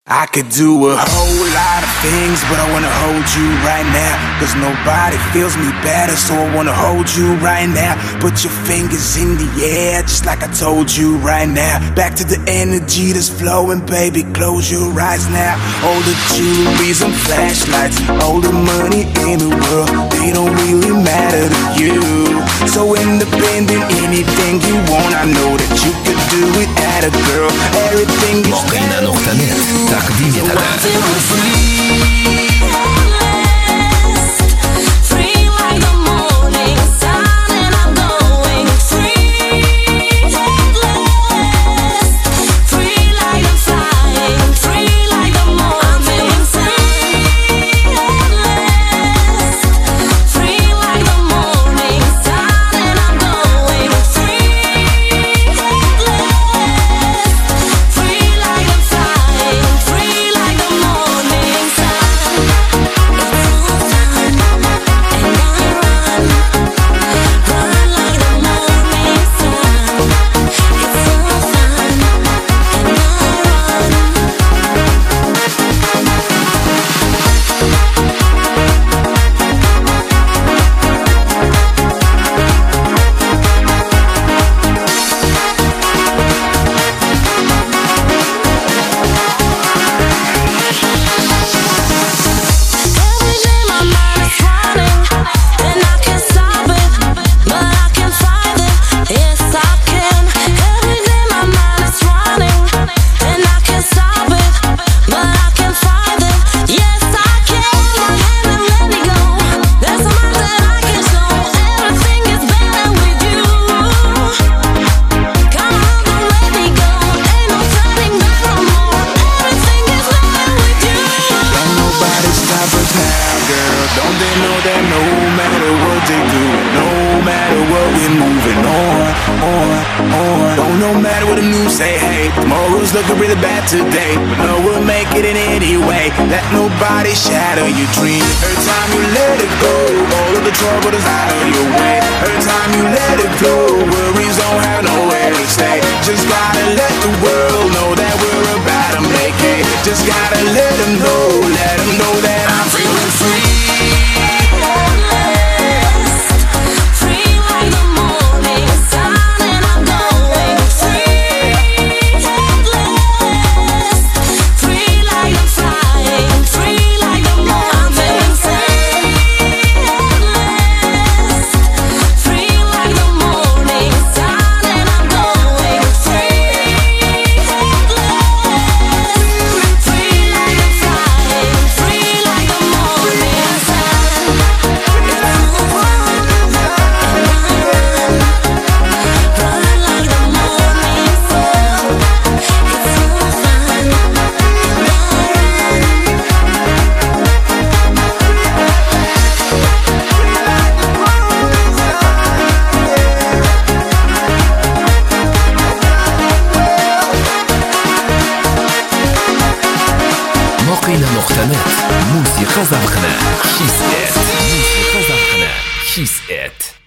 I could do a whole lot of things, but I wanna hold you right now. Cause nobody feels me better, so I wanna hold you right now. Put your fingers in the air, just like I told you right now. Back to the energy that's flowing, baby, close your eyes now. All the jewelries and flashlights, all the money in the world, they don't really matter to you. So independent, anything you want, I know that you could do it at a girl. Everything is مقينا.net تقديم No matter what the news say, hey, tomorrow's looking really bad today, but no, we'll make it in any way. Let nobody shatter your dream. Every time you let it go, all of the trouble is out of your way. Every time you let it go, worries don't have nowhere to stay. Just gotta let the world know that we're about to make it. Just gotta let them know that I'm feeling free. مقينا.net موسيقى زرقنا Kiss It.